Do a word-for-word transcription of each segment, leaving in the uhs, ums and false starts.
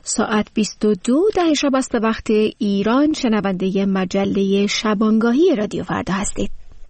ساعت بیست و دو ده شب است به وقت ایران. شنونده مجله شبانگاهی رادیو فردا هستید.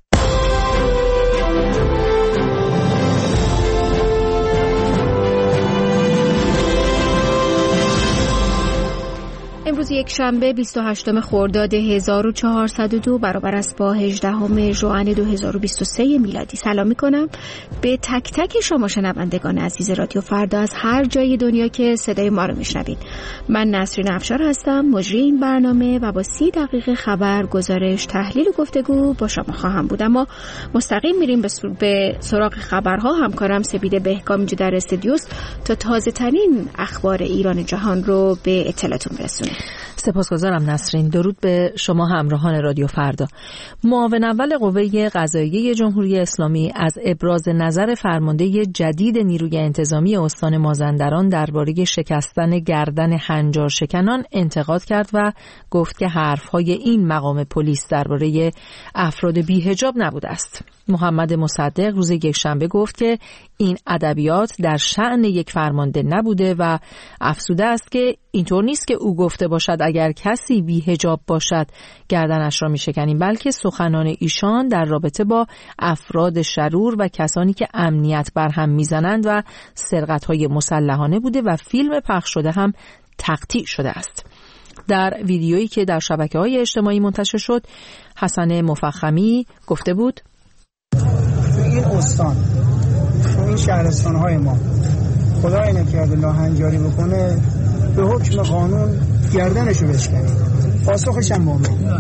امروز یک شنبه بیست و هشتم خرداد هزار و چهارصد و دو برابر است با هجدهم ژوئن دو هزار و بیست و سه میلادی. سلام می‌کنم به تک تک شما شنوندگان عزیز رادیو فردا از هر جای دنیا که صدای ما رو میشنوید. من نسرین افشار هستم، مجری این برنامه و با سی دقیقه خبر، گزارش، تحلیل و گفتگو با شما خواهم بود. اما مستقیم میریم به سراغ خبرها. همکارم سپیده بهکام اینجا در استودیوست تا تازه ترین اخبار ایران جهان رو به اطلاعتون برسونه. سپاسگزارم نسرین. درود به شما همراهان رادیو فردا. معاون اول قوه قضاییه جمهوری اسلامی از ابراز نظر فرمانده جدید نیروی انتظامی استان مازندران درباره شکستن گردن هنجار شکنان انتقاد کرد و گفت که حرفهای این مقام پلیس درباره افراد بی‌حجاب نبوده است. محمد مصدق روز یکشنبه گفت که این ادبیات در شأن یک فرمانده نبوده و افزوده است که اینطور نیست که او گفته باشد اگر کسی بی حجاب باشد گردنش را می‌شکنیم، بلکه سخنان ایشان در رابطه با افراد شرور و کسانی که امنیت برهم میزنند و سرقت‌های مسلحانه بوده و فیلم پخش شده هم تقطیع شده است. در ویدیویی که در شبکه‌های اجتماعی منتشر شد، حسن مفخمی گفته بود: این استان تو این شهرستان‌های ما خدای نکرده لاهنجاری بکنه به حکم قانون گردنشو بشکنه، پاسخش هم مومن.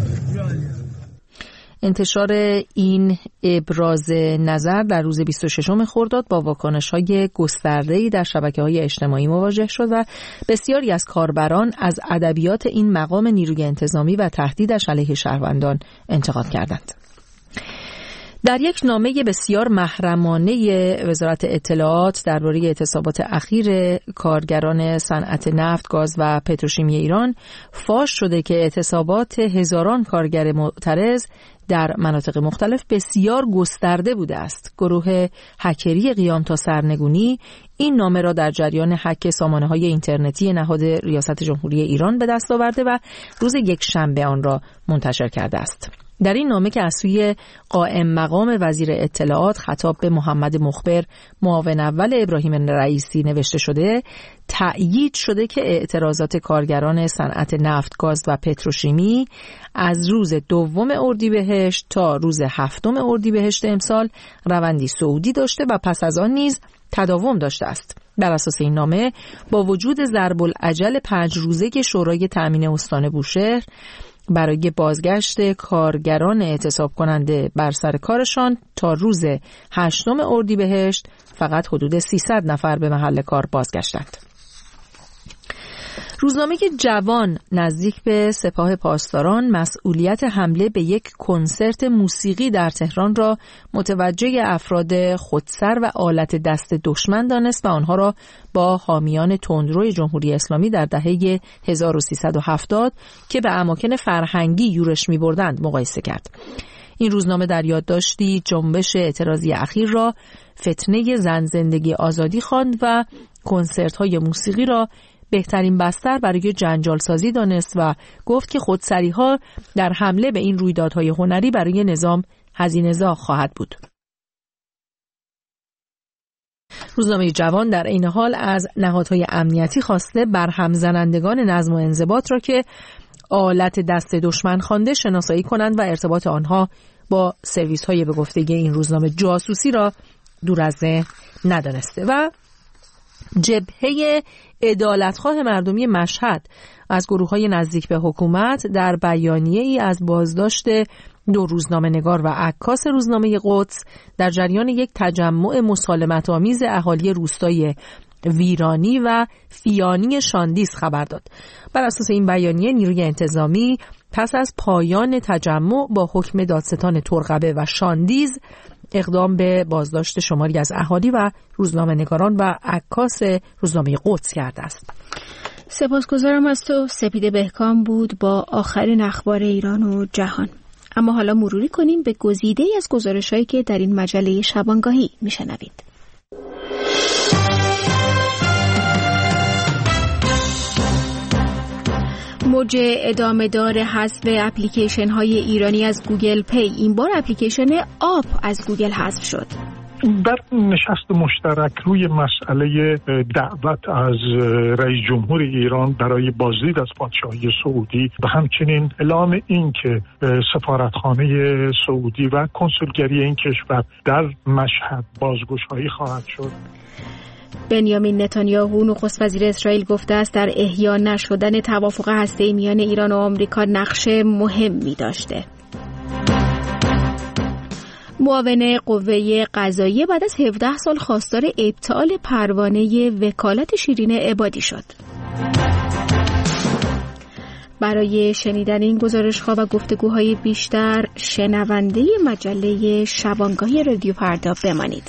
انتشار این ابراز نظر در روز بیست و ششم خرداد با واکنش‌های گسترده‌ای در شبکه‌های اجتماعی مواجه شد و بسیاری از کاربران از ادبیات این مقام نیروی انتظامی و تهدیدش علیه شهروندان انتقاد کردند. در یک نامه بسیار محرمانه وزارت اطلاعات درباره اعتصابات اخیر کارگران صنعت نفت، گاز و پتروشیمی ایران فاش شده که اعتصابات هزاران کارگر معترض در مناطق مختلف بسیار گسترده بوده است. گروه هکری قیام تا سرنگونی این نامه را در جریان هک سامانه‌های اینترنتی نهاد ریاست جمهوری ایران به دست آورده و روز یکشنبه آن را منتشر کرده است. در این نامه که از سوی قائم مقام وزیر اطلاعات خطاب به محمد مخبر معاون اول ابراهیم رئیسی نوشته شده، تأیید شده که اعتراضات کارگران صنعت نفت، گاز و پتروشیمی از روز دوم اردیبهشت تا روز هفتم اردیبهشت امسال روندی صعودی داشته و پس از آن نیز تداوم داشته است. بر اساس این نامه با وجود ضرب الاجل پنج روزه که شورای تأمین استان بوشهر برای بازگشت کارگران اعتصاب کننده بر سر کارشان تا روز هشتم اردیبهشت فقط حدود سیصد نفر به محل کار بازگشتند. روزنامه جوان نزدیک به سپاه پاسداران مسئولیت حمله به یک کنسرت موسیقی در تهران را متوجه افراد خودسر و آلت دست دشمن دانست و آنها را با حامیان تندرو جمهوری اسلامی در دهه هزار و سیصد و هفتاد که به اماکن فرهنگی یورش می‌بردند مقایسه کرد. این روزنامه در یادداشتی جنبش اعتراضی اخیر را فتنه زن زندگی آزادی خواند و کنسرت‌های موسیقی را بهترین بستر برای جنجال سازی دانست و گفت که خودسری‌ها در حمله به این رویدادهای هنری برای نظام هزینه‌زا خواهد بود. روزنامه جوان در این حال از نهادهای امنیتی خواسته برهم زنندگان نظم و انضباط را که آلت دست دشمن خوانده شناسایی کنند و ارتباط آنها با سرویس‌های به گفته این روزنامه جاسوسی را دور از ذهن ندانسته. و جبهه عدالتخواه مردمی مشهد از گروه‌های نزدیک به حکومت در بیانیه‌ای از بازداشت دو روزنامه‌نگار و عکاس روزنامه قدس در جریان یک تجمع مسالمت‌آمیز اهالی روستای ویرانی و فیانی شاندیز خبر داد. بر اساس این بیانیه نیروی انتظامی پس از پایان تجمع با حکم دادستان ترقبه و شاندیز اقدام به بازداشت شماری از اهالی و روزنامه‌نگاران و عکاس روزنامه قدس کرده است. سپاسگزارم از تو. سپیده بهکام بود با آخرین اخبار ایران و جهان. اما حالا مروری کنیم به گزیده‌ای از گزارش‌هایی که در این مجله شبانگاهی میشنوید. موج ادامه دار حذف اپلیکیشن های ایرانی از گوگل پی، این بار اپلیکیشن آپ از گوگل حذف شد. در نشست مشترک روی مسئله دعوت از رئیس جمهور ایران برای بازدید از پادشاهی سعودی و همچنین اعلام این که سفارتخانه سعودی و کنسولگری این کشور در مشهد بازگشایی خواهد شد. بنیامین نتانیاهو نخست وزیر اسرائیل گفته است در احیا نشدن توافق هسته‌ای میان ایران و آمریکا نقش مهمی داشته. معاون قوه قضاییه بعد از هفده سال خواستار ابطال پروانه وکالت شیرین عبادی شد. برای شنیدن این گزارش‌ها و گفتگوهای بیشتر شنونده مجله شبانگاهی رادیو فردا بمانید.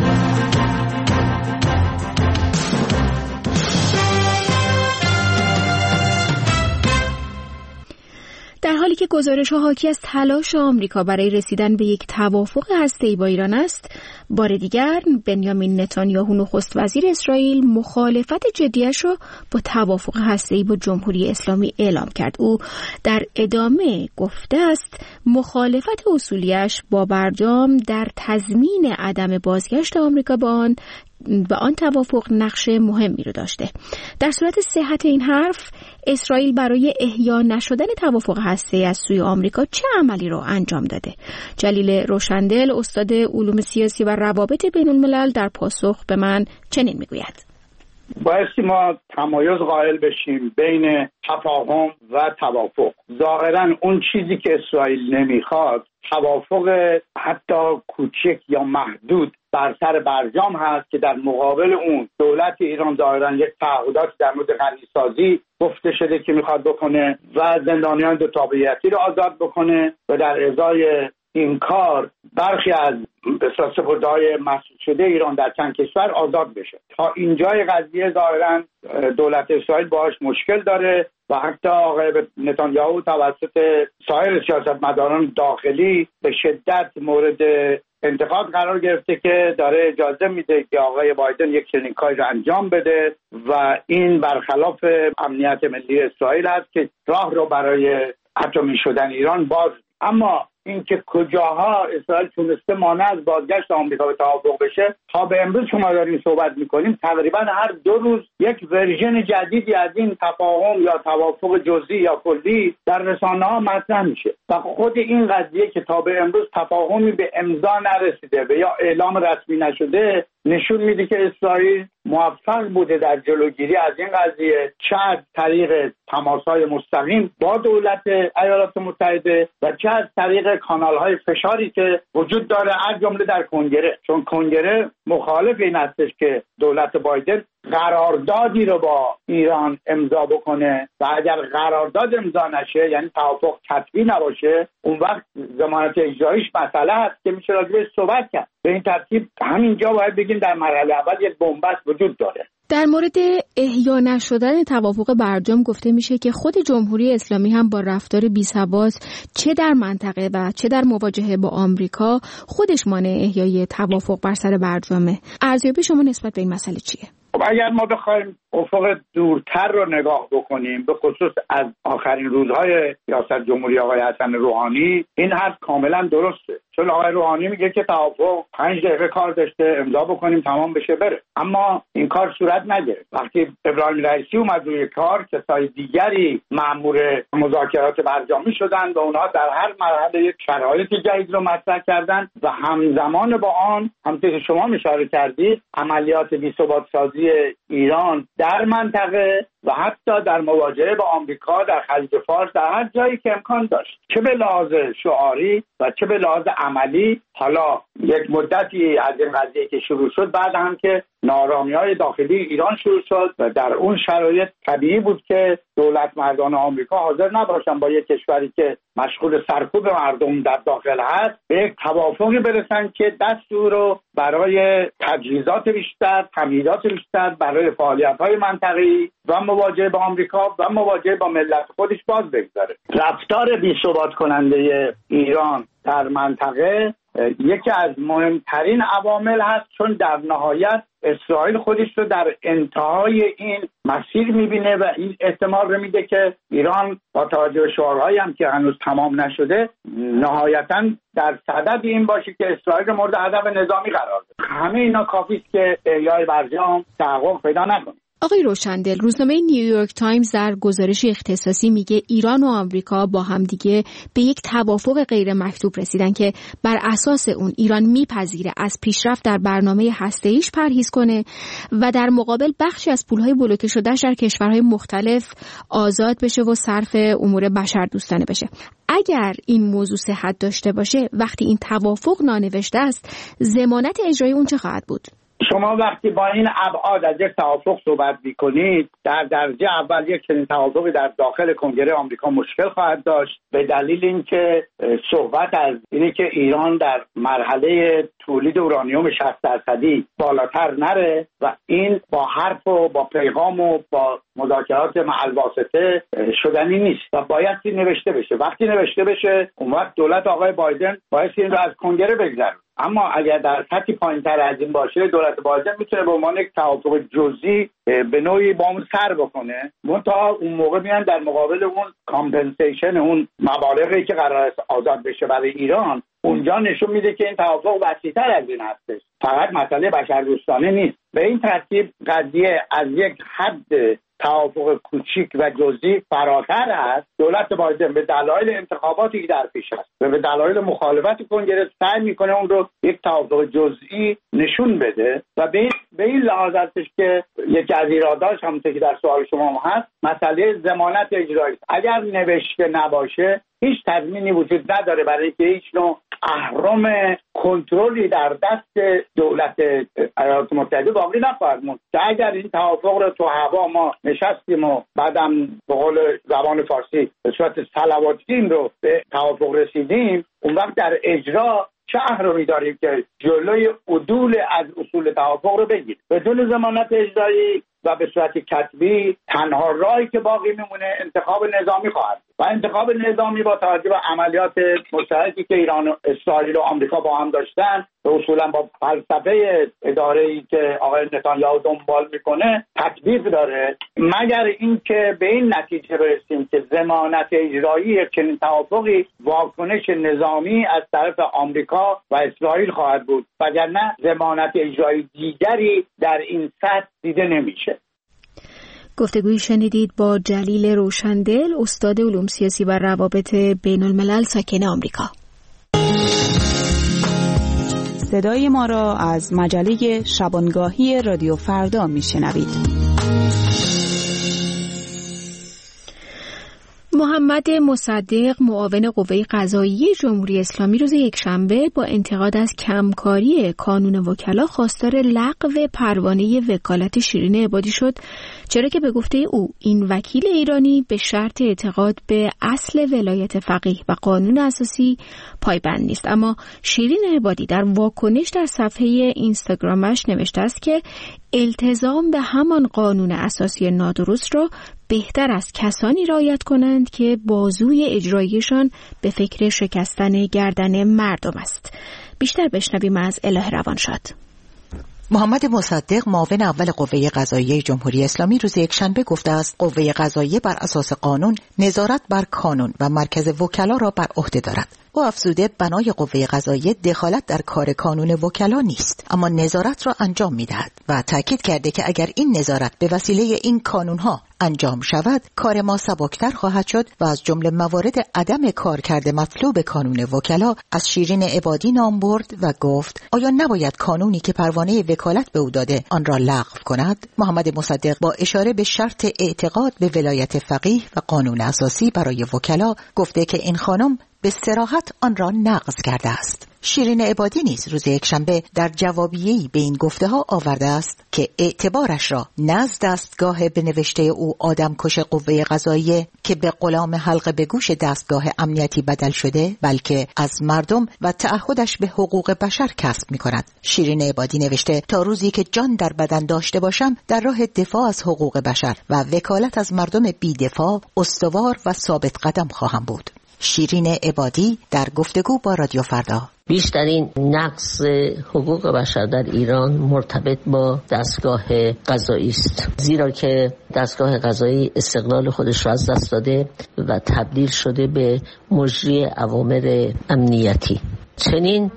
در حالی که گزارش‌ها حاکی از تلاش آمریکا برای رسیدن به یک توافق هسته‌ای با ایران است، بار دیگر بنیامین نتانیاهو نخست وزیر اسرائیل مخالفت جدیش را با توافق هسته‌ای با جمهوری اسلامی اعلام کرد. او در ادامه گفته است مخالفت اصولیش با برجام در تضمین عدم بازگشت آمریکا به آن به آن توافق نقش مهمی رو داشته. در صورت صحت این حرف، اسرائیل برای احیا نشدن توافق هسته‌ای از سوی آمریکا چه عملی رو انجام داده؟ جلیل روشندل، استاد علوم سیاسی و روابط بین الملل، در پاسخ به من چنین میگوید: بایستی ما تمایز قائل بشیم بین تفاهم و توافق. ظاهراً اون چیزی که اسرائیل نمیخواد توافق حتی کوچک یا محدود بر سر برجام هست که در مقابل اون دولت ایران ظاهراً یک تعهدات در مورد غنی‌سازی گفته شده که میخواد بکنه و زندانیان دو تابعیتی رو آزاد بکنه و در ازای این کار برخی از سپرده‌های مسئول شده ایران در چند کشور آزاد بشه. تا اینجای قضیه ظاهراً دولت اسرائیل باهاش مشکل داره و حتی آقای نتانیاهو توسط سایر سیاستمداران داخلی به شدت مورد انتقاد قرار گرفته که داره اجازه میده که آقای بایدن یک چنین کاری رو انجام بده و این برخلاف امنیت ملی اسرائیل است که راه رو برای اتمی شدن ایران باز. اما اینکه کجاها اسرائیل تونسته مانع از بازگشت آمریکا به توافق بشه، تا به امروز شما داریم صحبت میکنیم تقریبا هر دو روز یک ورژن جدیدی از این تفاهم یا توافق جزئی یا کلی در رسانه‌ها مطرح میشه و خود این قضیه که تا به امروز تفاهمی به امضا نرسیده و یا اعلام رسمی نشده نشون میده که اسرائیل موفق بوده در جلوگیری از این قضیه، چه از طریق تماس‌های مستقیم با دولت ایالات متحده و چه از طریق کانال‌های فشاری که وجود داره، از جمله در کنگره، چون کنگره مخالف این هستش که دولت بایدن قراردادی رو با ایران امضا بکنه و اگر قرارداد امضا نشه، یعنی توافق کتبی نباشه، اون وقت ضمانت اجراییش مسئله هست که میشه راجعش صحبت کرد. به این ترتیب همینجا باید بگیم در مرحله اول یک بنبست وجود داره. در مورد احیا نشدن توافق برجام گفته میشه که خود جمهوری اسلامی هم با رفتار بی‌ثبات چه در منطقه و چه در مواجهه با آمریکا خودش مانع احیای توافق بر سر برجامه. ارزیابی شما نسبت به این مسئله چیه؟ اگر ما بخوایم افق دورتر رو نگاه بکنیم، به خصوص از آخرین روزهای ریاست جمهوری آقای حسن روحانی، این حرف کاملا درسته. چون آقای روحانی میگه که توافق پنج دقیقه کار داشته امضا بکنیم تمام بشه بره، اما این کار صورت نگرفت. وقتی ابراهیم رئیسی اومد روی کار، کسای دیگری مأمور مذاکرات برجامی شدن و اونها در هر مرحله یک شرایط جدید رو مطرح کردن و همزمان با آن همونطور که شما اشاره کردید عملیات بی‌ثبات سازی ایران در منطقه و حتی در مواجهه با آمریکا در خلیج فارس در هر جایی که امکان داشت، چه به لحاظ شعاری و چه به لحاظ عملی. حالا یک مدتی از این قضیه که شروع شد، بعد هم که ناآرامی‌های داخلی ایران شروع شد و در اون شرایط طبیعی بود که دولت مردان آمریکا حاضر نباشن با یک کشوری که مشغول سرکوب مردم در داخل هست به یک توافقی برسن که دستور رو برای تجهیزات بیشتر، تمهیدات بیشتر برای فعالیت‌های منطقه‌ای و مواجهه با آمریکا و مواجهه با ملت خودش باز بگذاره. رفتار بی‌ثبات کننده ایران در منطقه یکی از مهمترین عوامل هست، چون در نهایت اسرائیل خودش رو در انتهای این مسیر میبینه و این احتمال رو میده که ایران با توجه به شعارهایی هم که هنوز تمام نشده نهایتاً در صدد این باشه که اسرائیل مورد هدف نظامی قرار بده. همه اینا کافیه که احیای برجام تحقق پیدا نکنه. آقای روشندل، روزنامه نیویورک تایمز در گزارش اختصاصی میگه ایران و آمریکا با همدیگه به یک توافق غیر مکتوب رسیدن که بر اساس اون ایران میپذیره از پیشرفت در برنامه هسته‌ایش پرهیز کنه و در مقابل بخشی از پولهای بلوکه شده‌اش در کشورهای مختلف آزاد بشه و صرف امور بشردوستانه بشه. اگر این موضوع صحت داشته باشه، وقتی این توافق نانوشته است، ضمانت اجرایی اون چه خواهد بود؟ شما وقتی با این ابعاد از یک توافق صحبت می‌کنید، در درجه اول یک چنین توافقی در داخل کنگره آمریکا مشکل خواهد داشت، به دلیل اینکه صحبت از اینه که ایران در مرحله تولید اورانیوم شصت درصدی بالاتر نره و این با حرف و با پیغام و با مذاکرات مع الواسطه شدنی نیست و باید این نوشته بشه. وقتی نوشته بشه اون وقت دولت آقای بایدن باید این رو از کنگره بگذاره. اما اگر در سطحی پایین‌تر از این باشه، دولت بایدن میتونه به عنوان یک توافق جزئی به نوعی با اون سر بکنه. منتها اون موقع میان در مقابل اون کامپنسیشن، اون مبالغی که قرار است آزاد بشه برای ایران، اونجا نشون میده که این توافق وسیع‌تر از این هستش، فقط مسئله بشردوستانه نیست. به این ترتیب قضیه از یک حد توافق کوچیک و جزئی فراتر است. دولت بایدن به دلایل انتخاباتی که در پیش است و به دلایل مخالفت کنگره سعی میکنه اون رو یک توافق جزئی نشون بده و به به این لحاظ هستش که یکی از ایراداش همونطور که در سوال شما هست مسئله ضمانت اجرایی. اگر نوشته نباشه هیچ تضمینی وجود نداره برای اینکه هیچ نوع اهرم کنترلی در دست دولت ایالات متحده باقی نخواهد موند. که اگر این توافق رو تو هوا ما نشستیم و بعدم به قول زبان فارسی به صورت صلواتیم رو به توافق رسیدیم، اون وقت در اجرا چه اهرمی داریم که جلوی عدول از اصول توافق رو بگیریم؟ بدون ضمانت اجرایی و به صورت کتبی تنها راهی که باقی میمونه انتخاب نظامی خواهد و انتخاب نظامی با توجه به عملیات مشترکی که ایران و اسرائیل و آمریکا با هم داشتن و اصولا با فلسفه اداره‌ای که آقای نتانیاهو دنبال میکنه تطبیق داره، مگر اینکه به این نتیجه برسیم که ضمانت اجرایی چنین توافقی واکنش نظامی از طرف آمریکا و اسرائیل خواهد بود، وگرنه ضمانت اجرایی دیگری در این سطح دیده نمیشه. گفتگویی شنیدید با جلیل روشندل، استاد علوم سیاسی و روابط بین الملل، ساکن آمریکا. صدای ما را از مجله شبانگاهی رادیو فردا میشنوید. محمد مصدق، معاون قوه قضاییه جمهوری اسلامی، روز یکشنبه با انتقاد از کمکاری کانون وکلا خواستار لغو پروانه وکالت شیرین عبادی شد، چرا که به گفته او این وکیل ایرانی به شرط اعتقاد به اصل ولایت فقیه و قانون اساسی پایبند نیست. اما شیرین عبادی در واکنش در صفحه اینستاگرامش نوشته است که التزام به همان قانون اساسی نادرست را بهتر از کسانی رعایت کنند که بازوی اجراییشان به فکر شکستن گردن مردم است. بیشتر بشنویم از الهه روانشاد. محمد مصدق، معاون اول قوه قضاییه جمهوری اسلامی، روز یکشنبه گفته است قوه قضاییه بر اساس قانون نظارت بر کانون و مرکز وکلا را بر عهده دارد. او افزوده بنای قوه قضاییه دخالت در کار کانون وکلا نیست، اما نظارت را انجام می‌دهد و تاکید کرده که اگر این نظارت به وسیله این کانون‌ها انجام شود، کار ما سبکتر خواهد شد و از جمله موارد عدم کارکرد مطلوب کانون وکلا از شیرین عبادی نام برد و گفت آیا نباید کانونی که پروانه وکالت به او داده آن را لغو کند؟ محمد مصدق با اشاره به شرط اعتقاد به ولایت فقیه و قانون اساسی برای وکلا گفته که این خانم به صراحت آن را نقض کرده است. شیرین عبادی نیز روز یکشنبه در جوابیه‌ای به این گفته ها آورده است که اعتبارش را نه از دستگاه به نوشته او آدمکش قوه قضاییه که به غلام حلقه به گوش دستگاه امنیتی بدل شده، بلکه از مردم و تعهدش به حقوق بشر کسب می کند. شیرین عبادی نوشته تا روزی که جان در بدن داشته باشم در راه دفاع از حقوق بشر و وکالت از مردم بی دفاع استوار و ثابت قدم خواهم بود. شیرین عبادی در گفتگو با رادیو فردا. بیشترین نقض حقوق بشر در ایران مرتبط با دستگاه قضایی است، زیرا که دستگاه قضایی استقلال خودش را از دست داده و تبدیل شده به مجری اوامر امنیتی. چنین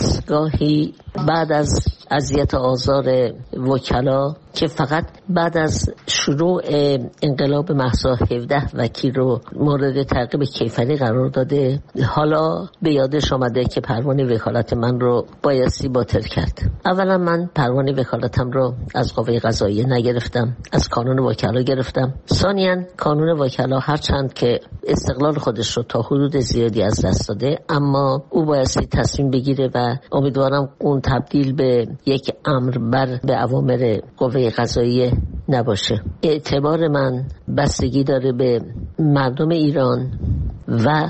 دستگاهی بعد از اذیت آزار وکلا که فقط بعد از شروع انقلاب مهسا هفده وکیل رو مورد تعقیب کیفری قرار داده، حالا به یادش آمده که پروانه وکالت من رو بایستی باطل کرد. اولا من پروانه وکالتم رو از قوه قضاییه نگرفتم، از کانون وکلا گرفتم. ثانیاً کانون وکلا هرچند که استقلال خودش رو تا حدود زیادی از دست داده، اما او بایستی تصمیم بگیره و امیدوارم اون تبدیل به یک امر بر به اوامر قوه قضاییه نباشه. اعتبار من بستگی داره به مردم ایران و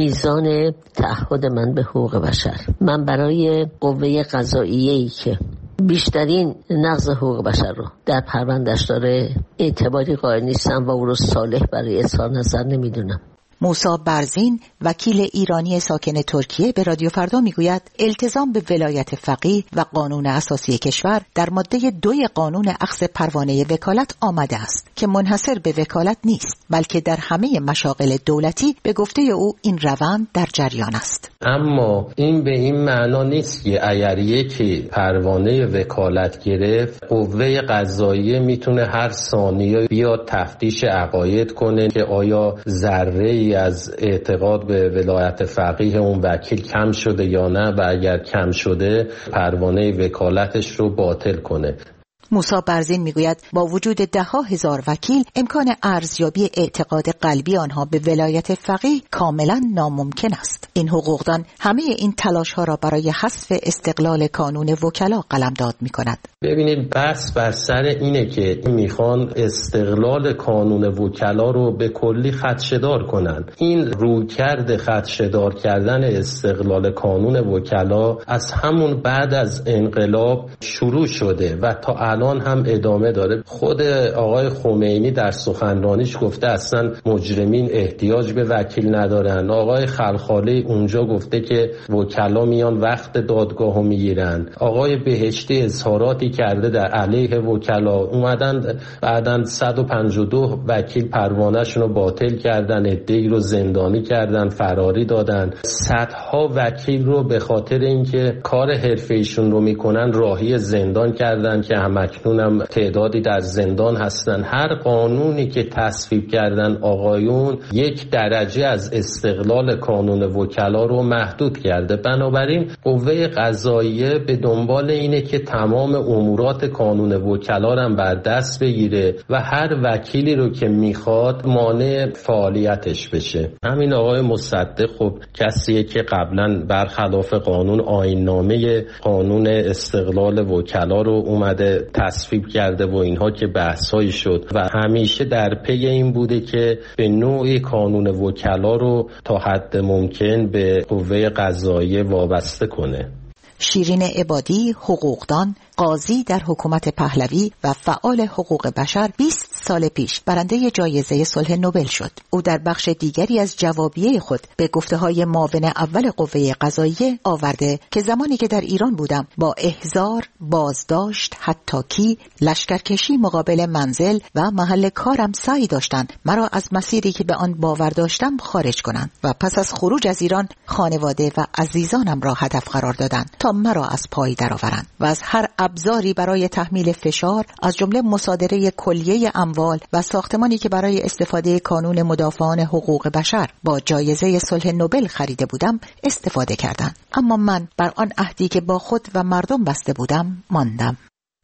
میزان تعهد من به حقوق بشر. من برای قوه قضاییه‌ای که بیشترین نقض حقوق بشر رو در پرونده‌اش داره اعتباری قائل نیستم و او رو صالح برای اظهار نظر نمیدونم. موسی برزین وکیل ایرانی ساکن ترکیه به رادیو فردا میگوید التزام به ولایت فقیه و قانون اساسی کشور در ماده دوی قانون اخذ پروانه وکالت آمده است که منحصر به وکالت نیست، بلکه در همه مشاغل دولتی به گفته او این روند در جریان است. اما این به این معنا نیست که اگر یکی پروانه وکالت گرفت، قوه قضاییه میتونه هر ثانیه بیاد تفتیش عقاید کنه که آیا ذره از اعتقاد به ولایت فقیه اون وکیل کم شده یا نه، و اگر کم شده پروانه وکالتش رو باطل کنه. موسی برزین میگوید با وجود ده ها هزار وکیل امکان ارزیابی اعتقاد قلبی آنها به ولایت فقیه کاملا ناممکن است. این حقوقدان همه این تلاش ها را برای حذف استقلال کانون وکلا قلمداد میکند. ببینید بحث بر سر اینه که میخوان استقلال کانون وکلا رو به کلی خدشه‌دار کنن. این رویکرد خدشه‌دار کردن استقلال کانون وکلا از همون بعد از انقلاب شروع شده و تا الان هم ادامه داره. خود آقای خمینی در سخنرانیش گفته اصلا مجرمین احتیاج به وکیل ندارن. آقای خلخالی اونجا گفته که وکلا میان وقت دادگاهو میگیرن. آقای بهشتی اظهاراتی کرده در علیه وکلا، اومدن بعدن صد و پنجاه و دو وکیل پروانه‌شون رو باطل کردن، عده‌ای رو زندانی کردن، فراری دادن. صدها وکیل رو به خاطر اینکه کار حرفه‌ایشون رو میکنن راهی زندان کردن که همکنون هم تعدادی در زندان هستن. هر قانونی که تصویب کردن آقایون یک درجه از استقلال کانون وکلا رو محدود کرده. بنابراین قوه قضاییه به دنبال اینه که تمام امورات کانون وکلا رو بر دست بگیره و هر وکیلی رو که میخواد مانع فعالیتش بشه. همین آقای مصدق خب کسیه که قبلا برخلاف قانون آیین‌نامه قانون استقلال وکلا رو اومده تصویب کرده و اینها که بحثایی شد و همیشه در پی این بوده که به نوعی قانون وکلا رو تا حد ممکن به قوه قضاییه وابسته کنه. شیرین عبادی حقوقدان، قاضی در حکومت پهلوی و فعال حقوق بشر بیست سال پیش برنده جایزه صلح نوبل شد. او در بخش دیگری از جوابیه خود به گفته‌های معاون اول قوه قضاییه آورده که زمانی که در ایران بودم با احضار، بازداشت، حتاکی، لشکرکشی مقابل منزل و محل کارم سعی داشتند مرا از مسیری که به آن باور داشتم خارج کنند و پس از خروج از ایران خانواده و عزیزانم را هدف قرار دادند تا مرا از پای درآورند و از هر ابزاری برای تحمیل فشار از جمله مصادره کلیه اموال و ساختمانی که برای استفاده کانون مدافعان حقوق بشر با جایزه صلح نوبل خریده بودم استفاده کردند. اما من بر آن عهدی که با خود و مردم بسته بودم ماندم.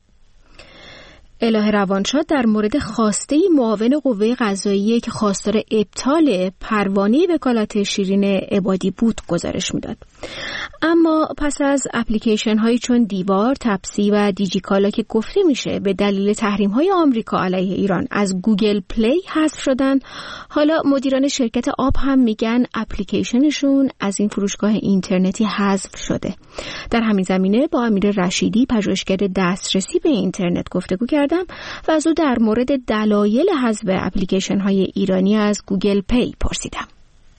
الهه روانشاد در مورد خواسته معاون قوه قضاییه که خواستار ابطال پروانه وکالت شیرین عبادی بود گزارش میداد. اما پس از اپلیکیشن هایی چون دیوار، تپسی و دیجیکالا که گفته میشه به دلیل تحریم های آمریکا علیه ایران از گوگل پلی حذف شدن، حالا مدیران شرکت آب هم میگن اپلیکیشنشون از این فروشگاه اینترنتی حذف شده. در همین زمینه با امیر رشیدی پژوهشگر دسترسی به اینترنت گفتگو کردم و از او در مورد دلایل حذف اپلیکیشن های ایرانی از گوگل پی پرسیدم.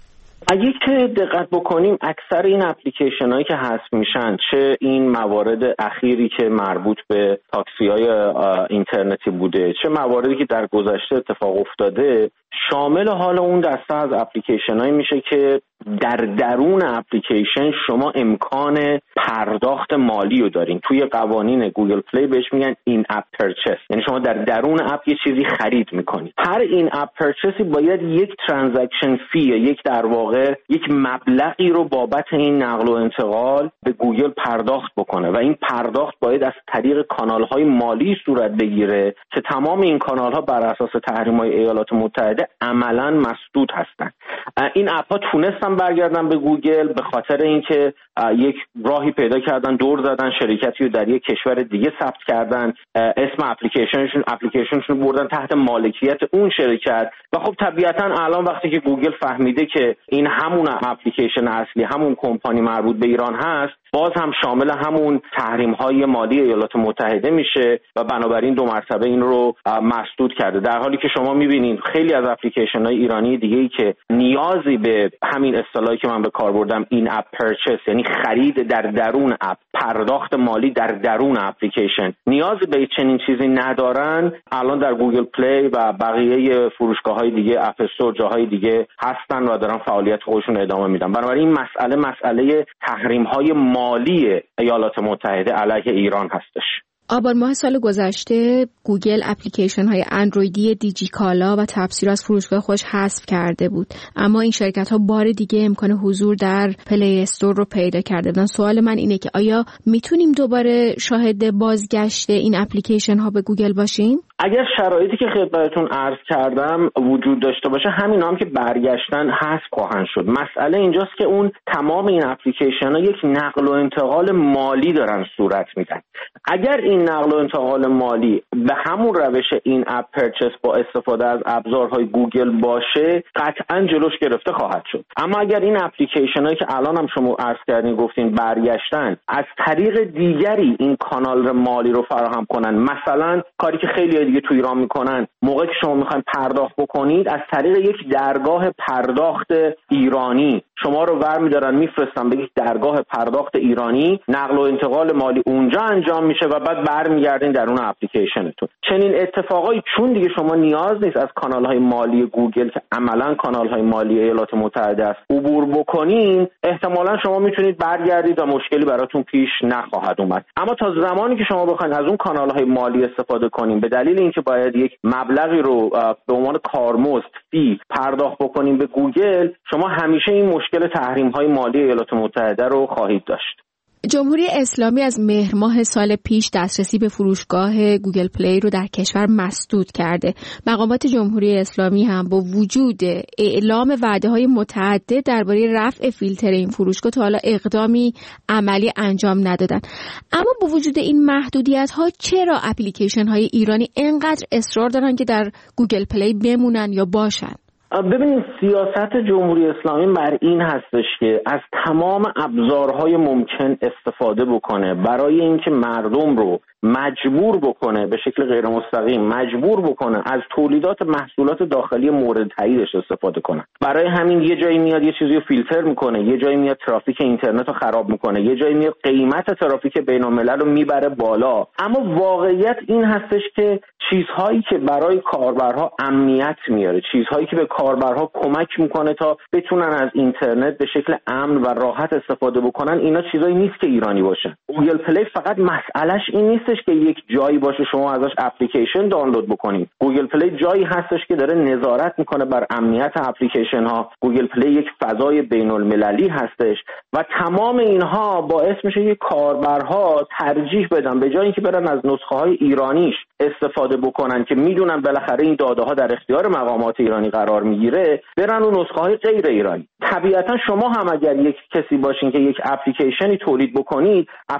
اگه که دقت بکنیم اکثر این اپلیکیشن هایی که حذف میشن، چه این موارد اخیری که مربوط به تاکسی های اینترنتی بوده، چه مواردی که در گذشته اتفاق افتاده، شامل حال اون دسته از اپلیکیشن هایی میشه که در درون اپلیکیشن شما امکان پرداخت مالی رو دارین. توی قوانین گوگل پلی بهش میگن این اپ پرچس، یعنی شما در درون اپ یه چیزی خرید میکنید. هر این اپ پرچسی باید یک ترانزکشن فی، یک در واقع یک مبلغی رو بابت این نقل و انتقال به گوگل پرداخت بکنه و این پرداخت باید از طریق کانال‌های مالی صورت بگیره که تمام این کانال‌ها بر اساس تحریم‌های ایالات متحده عملاً مسدود هستند. این اپ‌ها تونستن برگردن به گوگل به خاطر اینکه یک راهی پیدا کردن، دور زدن، شرکتی رو در یک کشور دیگه ثبت کردن، اسم اپلیکیشنشون اپلیکیشنشون بردن تحت مالکیت اون شرکت و خب طبیعتاً الان وقتی که گوگل فهمیده که این همون اپلیکیشن اصلی همون کمپانی مربوط به ایران هست، باز هم شامل همون تحریم‌های مالی ایالات متحده میشه و بنابراین دو مرتبه این رو مسدود کرده. در حالی که شما می‌بینید خیلی از اپلیکیشن‌های ایرانی دیگه‌ای که نیازی به همین اصطلاحی که من به کار بردم این اپ پرچس، یعنی خرید در درون اپ، پرداخت مالی در درون اپلیکیشن، نیازی به چنین چیزی ندارن، الان در گوگل پلی و بقیه فروشگاه‌های دیگه، اپ استور، جاهای دیگه هستن و دارن فعالیت خودشون ادامه میدن. بنابراین این مسئله مسئله تحریم‌های مالی ایالات متحده علیه ایران هستش. آبان ماه سال گذشته گوگل اپلیکیشن های اندرویدی دیجیکالا و تپسی را از فروشگاه خودش حذف کرده بود، اما این شرکت ها بار دیگه امکان حضور در پلی استور رو پیدا کرده بودن. سوال من اینه که آیا میتونیم دوباره شاهد بازگشت این اپلیکیشن ها به گوگل باشیم؟ اگر شرایطی که خدمتتون عرض کردم وجود داشته باشه، همین هم که برگشتن حذف خواهند شد. مسئله اینجاست که اون تمام این اپلیکیشن ها یک نقل و انتقال مالی دارن صورت میدن. اگر این نقل و انتقال مالی به همون روش این اپ پرچس با استفاده از ابزارهای گوگل باشه، قطعا جلوش گرفته خواهد شد. اما اگر این اپلیکیشن هایی که الان هم شما عرض کردین گفتین برگشتن، از طریق دیگری این کانال مالی رو فراهم کنن، مثلا کاری که خیلی دیگه تو ایران میکنن، موقعی که شما میخواین پرداخت بکنید از طریق یک درگاه پرداخت ایرانی شما رو برمی‌دارن میفرستن به یک درگاه پرداخت ایرانی، نقل و انتقال مالی اونجا انجام میشه و بعد برمیگردین در اون اپلیکیشنتون. چنین اتفاقایی چون دیگه شما نیاز نیست از کانال‌های مالی گوگل که عملاً کانال‌های مالی ایالات متحده است عبور بکنین، احتمالاً شما میتونید برگردید و مشکلی براتون پیش نخواهد اومد. اما تا زمانی که شما بخواید از اون کانال‌های مالی استفاده کنین به دلیل اینکه باید یک مبلغی رو به عنوان کارمزد فی پرداخت بکنین به گوگل، شما همیشه این مشکل تحریم‌های مالی ایالات متحده رو خواهید داشت. جمهوری اسلامی از مهر ماه سال پیش دسترسی به فروشگاه گوگل پلی رو در کشور مسدود کرده. مقامات جمهوری اسلامی هم با وجود اعلام وعده‌های متعدد درباره رفع فیلتر این فروشگاه تا حالا اقدامی عملی انجام ندادن. اما با وجود این محدودیت‌ها چرا اپلیکیشن‌های ایرانی اینقدر اصرار دارن که در گوگل پلی بمونن یا باشن؟ ببینید، سیاست جمهوری اسلامی بر این هستش که از تمام ابزارهای ممکن استفاده بکنه برای اینکه مردم رو مجبور بکنه، به شکل غیر مستقیم مجبور بکنه از تولیدات محصولات داخلی مورد تاییدش استفاده کنه. برای همین یه جایی میاد یه چیزی رو فیلتر میکنه، یه جایی میاد ترافیک اینترنت رو خراب میکنه، یه جایی میاد قیمت ترافیک بین‌الملل رو میبره بالا. اما واقعیت این هستش که چیزهایی که برای کاربرها امنیت میاره، چیزهایی که به کاربرها کمک میکنه تا بتونن از اینترنت به شکل امن و راحت استفاده بکنن، اینا چیزایی نیست که ایرانی باشه. گوگل پلی فقط مسئلهش این نیستش که یک جایی باشه شما ازش اپلیکیشن دانلود بکنید. گوگل پلی جایی هستش که داره نظارت میکنه بر امنیت اپلیکیشن ها. گوگل پلی یک فضای بین المللی هستش و تمام اینها باعث میشه که کاربرها ترجیح بدن به جای اینکه برن از نسخه های ایرانیش استفاده بکنن که میدونن بالاخره این داده ها در اختیار مقامات ایرانی قرار میگیره، برن اون نسخه های غیر ایرانی. طبیعتا شما هم اگر یک کسی باشین که یک اپلیکیشنی تولید بکنید، اپ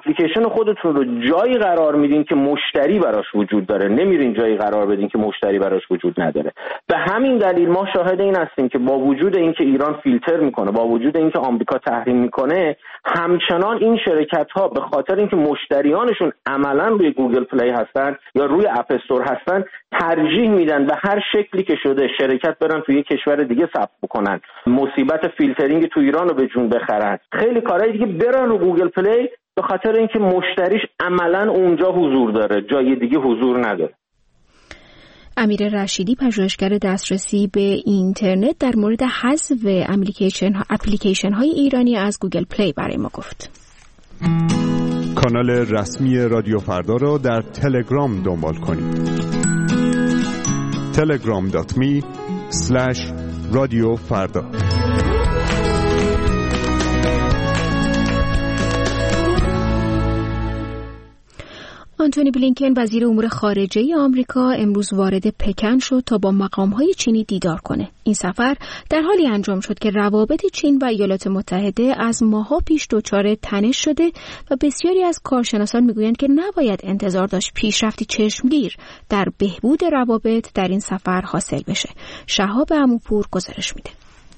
اپلیکیشن خودتون رو جایی قرار میدین که مشتری براش وجود داره، نمیرین جایی قرار بدین که مشتری براش وجود نداره. به همین دلیل ما شاهد این هستیم که با وجود اینکه ایران فیلتر میکنه، با وجود اینکه آمریکا تحریم میکنه، همچنان این شرکت ها به خاطر اینکه مشتریانشون عملا روی گوگل پلی هستن یا روی اپ استور هستن، ترجیح میدن به هر شکلی که شده شرکت برن توی کشور دیگه ثبت بکنن، مصیبت فیلترینگ تو ایران رو به جون بخرن، خیلی کارهای دیگه برن رو گوگل پلی به خاطر اینکه مشتریش عملا اونجا حضور داره، جای دیگه حضور نداره. امیر رشیدی، پژوهشگر دسترسی به اینترنت، در مورد حذف اپلیکیشن اپلیکیشن های ایرانی از گوگل پلی برای ما گفت. کانال رسمی رادیو فردا را در تلگرام دنبال کنید. تلگرام دات می اسلش رادیو فردا. آنتونی بلینکن، وزیر امور خارجه آمریکا، امروز وارد پکن شد تا با مقام‌های چینی دیدار کنه. این سفر در حالی انجام شد که روابط چین و ایالات متحده از ماه‌ها پیش دچار تنش شده و بسیاری از کارشناسان میگویند که نباید انتظار داشت پیشرفتی چشمگیر در بهبود روابط در این سفر حاصل بشه. شهاب عموپور گزارش میده.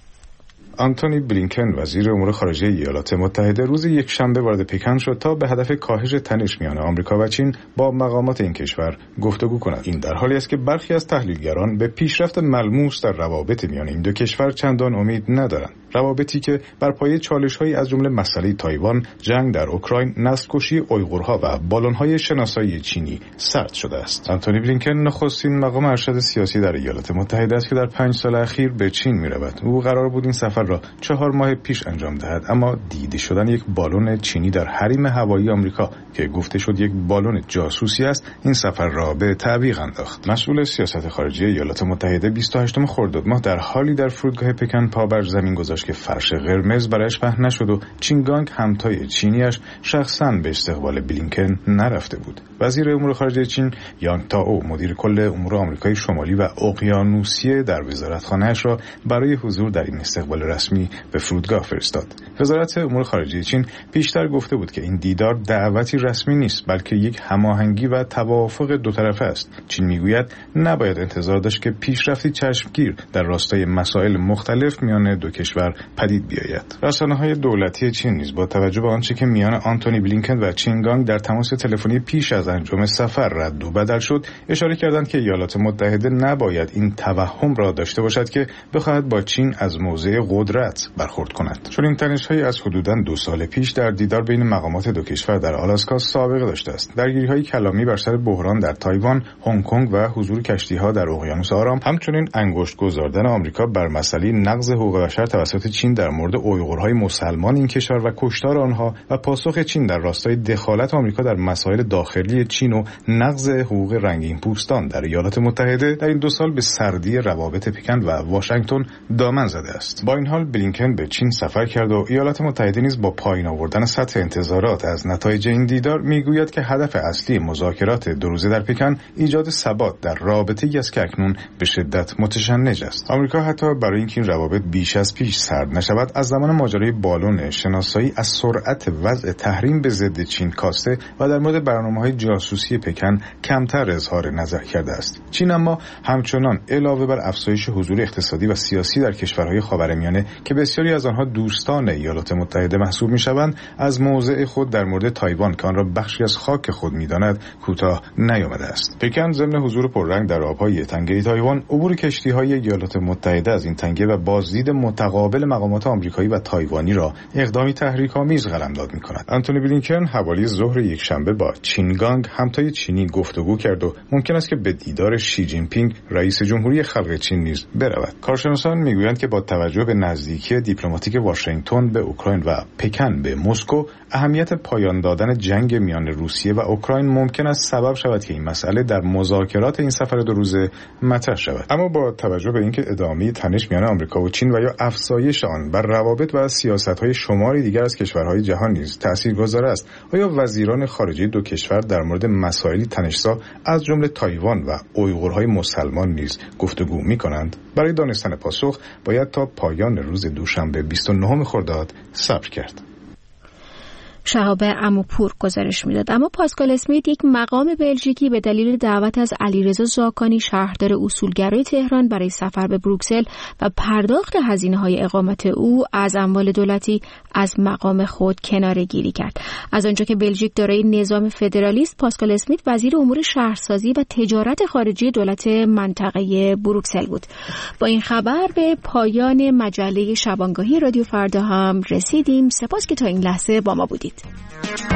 آنتونی بلینکن، وزیر امور خارجه ایالات متحده، روز یکشنبه وارد پکن شد تا به هدف کاهش تنش میان آمریکا و چین با مقامات این کشور گفتگو کند. این در حالی است که برخی از تحلیلگران به پیشرفت ملموس در روابط میان این دو کشور چندان امید ندارند. روابطی که بر پایه چالش‌هایی از جمله مسئله تایوان، جنگ در اوکراین، نسل‌کشی اویغورها و بالون‌های شناسایی چینی سرد شده است. آنتونی بلینکن نخستین مقام ارشد سیاسی در ایالات متحده است که در پنج سال اخیر به چین می‌رود. او قرار بود این سفر را چهار ماه پیش انجام دهد، اما دیده شدن یک بالون چینی در حریم هوایی آمریکا که گفته شد یک بالون جاسوسی است، این سفر را به تعویق انداخت. مسئول سیاست خارجی ایالات متحده بیست و هشتم خرداد ماه در حالی در فرودگاه پکن پا بر زمین گذاشت که فرش قرمز برایش پهن نشد و چینگانگ، همتای چینیش، شخصاً به استقبال بلینکن نرفته بود. وزیر امور خارجه چین یانگ تائو، مدیر کل امور آمریکای شمالی و اقیانوسیه، در وزارتخانه‌اش را برای حضور در این استقبال رسمی به فرودگاه فرستاد. وزارت امور خارجه چین پیشتر گفته بود که این دیدار دعوتی رسمی نیست، بلکه یک هماهنگی و توافق دو طرفه است. چین میگوید نباید انتظار داشت که پیشرفتی چشمگیر در راستای مسائل مختلف میان دو کشور پدید بیاید. رسانه‌های دولتی چین نیز با توجه به آنچه که میان آنتونی بلینکن و چینگانگ در تماس تلفنی پیش از انجام سفر رد و بدل شد، اشاره کردند که ایالات متحده نباید این توهم را داشته باشد که بخواهد با چین از موضع قدرت برخورد کند. چون این تنش‌های از حدوداً دو سال پیش در دیدار بین مقامات دو کشور در آلاسکا سابقه داشته است. درگیری‌های کلامی بر سر بحران در تایوان، هنگ کنگ و حضور کشتی‌ها در اقیانوس آرام، همچنین انگشت گذاردن آمریکا بر مسئله نقض حقوق بشر توسط چین در مورد اویغورهای مسلمان این کشور و کشتار آنها و پاسخ چین در راستای دخالت آمریکا در مسائل داخلی چین و نقض حقوق رنگین پوستان در ایالات متحده در این دو سال به سردی روابط پکن و واشنگتن دامن زده است. با این حال بلینکن به چین سفر کرد و ایالات متحده نیز با پایین آوردن سطح انتظارات از نتایج این دیدار میگوید که هدف اصلی مذاکرات دو روزه در پکن ایجاد ثبات در رابطه‌ای است که اکنون به شدت متشنج است. آمریکا حتی برای اینکه این روابط بیش از پیش سرد نشود، از زمان ماجرای بالون شناسایی از سرعت وضع تحریم به ضد چین کاسته و در مورد برنامه‌های جاسوسی پکن کمتر اظهار نظر کرده است. چین اما همچنان علاوه بر افزایش حضور اقتصادی و سیاسی در کشورهای خاورمیانه که بسیاری از آنها دوستان ایالات متحده محسوب می‌شوند، از موضع خود در مورد تایوان که آن را بخشی از خاک خود می‌داند کوتاه نیامده است. پکن ضمن حضور پررنگ در آب‌های تنگه تایوان، عبور کشتی‌های ایالات متحده از این تنگه و بازدید متقابل مقامات آمریکایی و تایوانی را اقدامی تحریک‌آمیز قلمداد می‌کند. آنتونی بلینکن حوالی ظهر یکشنبه با چینگانگ، همتای چینی، گفتگو کرد و ممکن است که به دیدار شی جین پینگ، رئیس جمهوری خلق چین نیز برود. کارشناسان میگویند که با توجه به نزدیکی دیپلماتیک واشنگتن به اوکراین و پکن به مسکو، اهمیت پایان دادن جنگ میان روسیه و اوکراین ممکن است سبب شود که این مسئله در مذاکرات این سفر دو روزه مطرح شود. اما با توجه به اینکه ادامه تنش میان آمریکا و چین و یا افزایش آن بر روابط و سیاست‌های شماری دیگر از کشورهای جهان نیز تاثیرگذار است، آیا وزیران خارجه دو کشور در مورد مسائلی تنش‌زا از جمله تایوان و اویغورهای مسلمان نیز گفتگو می‌کنند؟ برای دانستن پاسخ باید تا پایان روز دوشنبه بیست و نهم خرداد صبر کرد. شهاب عموپور گزارش میداد. اما پاسکال اسمیت، یک مقام بلژیکی، به دلیل دعوت از علیرضا زاکانی شهردار اصولگرای تهران برای سفر به بروکسل و پرداخت هزینه‌های اقامت او از اموال دولتی از مقام خود کناره‌گیری کرد. از آنجا که بلژیک دارای نظام فدرالیست، پاسکال اسمیت وزیر امور شهرسازی و تجارت خارجی دولت منطقه بروکسل بود. با این خبر به پایان مجله شبانگاهی رادیو فردا هم رسیدیم. سپاس که تا این لحظه با ما بودید.